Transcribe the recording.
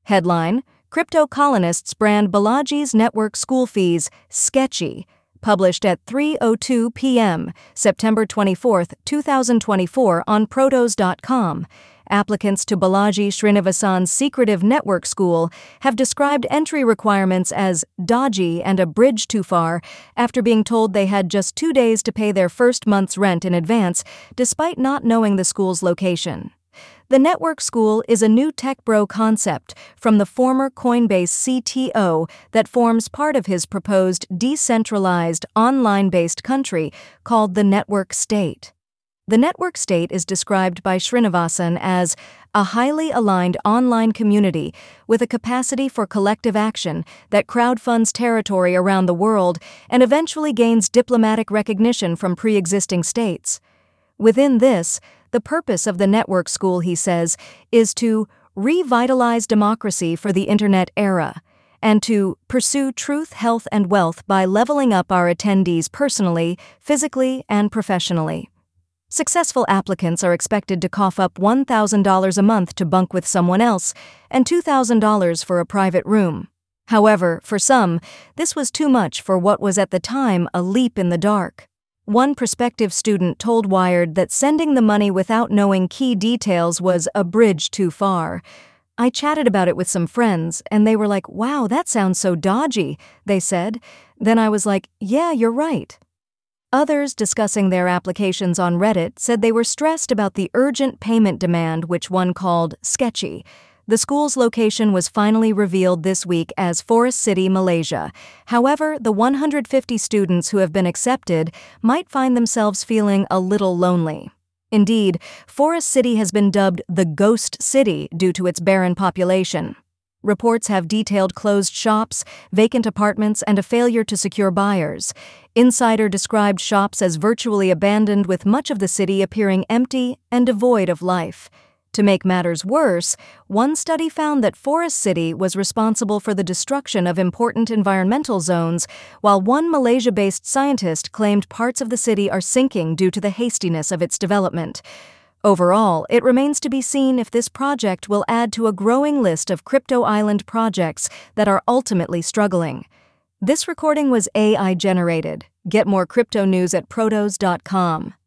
Headline: Crypto colonists brand Balaji's network school fees sketchy. Published at 3:02 p.m., September 24, 2024 on Protos.com. Applicants to Balaji Srinivasan's secretive network school have described entry requirements as dodgy and a bridge too far after being told they had just 2 days to pay their first month's rent in advance, despite not knowing the school's location. The network school is a new tech bro concept from the former Coinbase CTO that forms part of his proposed decentralized, online-based country called the Network State. The Network State is described by Srinivasan as a highly aligned online community with a capacity for collective action that crowdfunds territory around the world and eventually gains diplomatic recognition from pre-existing states. Within this, the purpose of the network school, he says, is to revitalize democracy for the Internet era and to pursue truth, health, and wealth by leveling up our attendees personally, physically, and professionally. Successful applicants are expected to cough up $1,000 a month to bunk with someone else and $2,000 for a private room. However, for some, this was too much for what was at the time a leap in the dark. One prospective student told Wired that sending the money without knowing key details was a bridge too far. I chatted about it with some friends, and they were like, "Wow, that sounds so dodgy," they said. Then I was like, "Yeah, you're right." Others discussing their applications on Reddit said they were stressed about the urgent payment demand, which one called sketchy. The school's location was finally revealed this week as Forest City, Malaysia. However, the 150 students who have been accepted might find themselves feeling a little lonely. Indeed, Forest City has been dubbed the Ghost City due to its barren population. Reports have detailed closed shops, vacant apartments, and a failure to secure buyers. Insider described shops as virtually abandoned, with much of the city appearing empty and devoid of life. To make matters worse, one study found that Forest City was responsible for the destruction of important environmental zones, while one Malaysia-based scientist claimed parts of the city are sinking due to the hastiness of its development. Overall, it remains to be seen if this project will add to a growing list of crypto island projects that are ultimately struggling. This recording was AI generated. Get more crypto news at Protos.com.